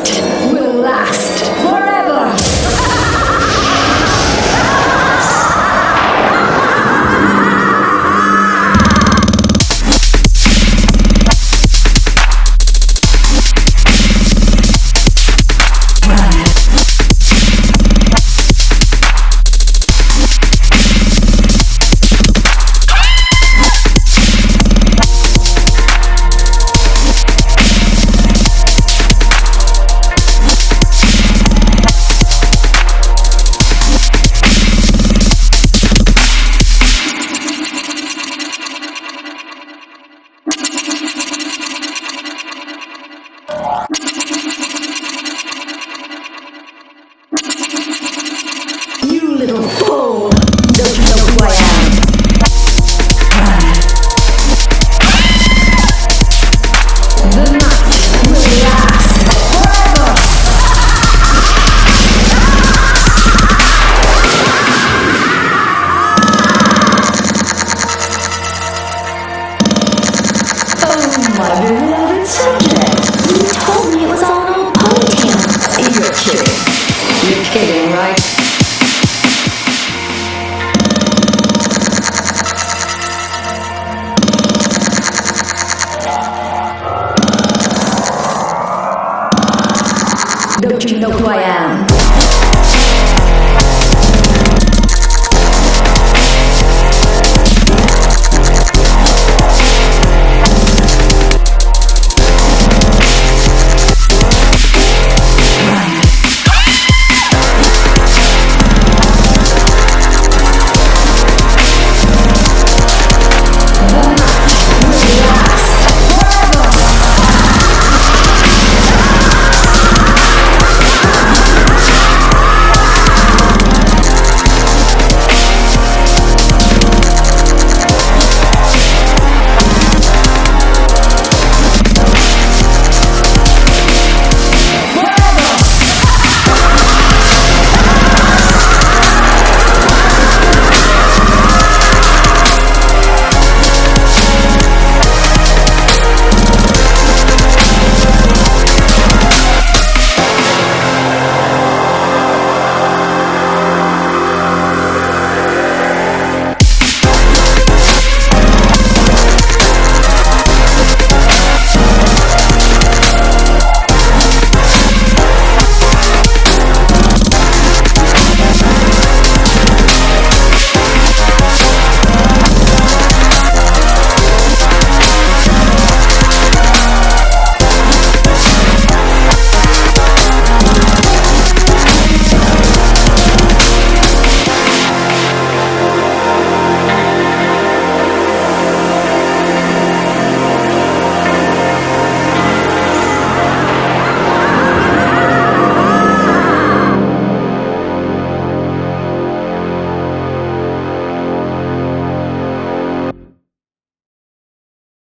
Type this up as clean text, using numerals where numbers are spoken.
will last forever. You little fool! Don't you know who I am? The night will last forever! Oh, my beloved subject! You told me it was all an old ponytail. You're kidding. You're kidding, right? Don't you know who I am?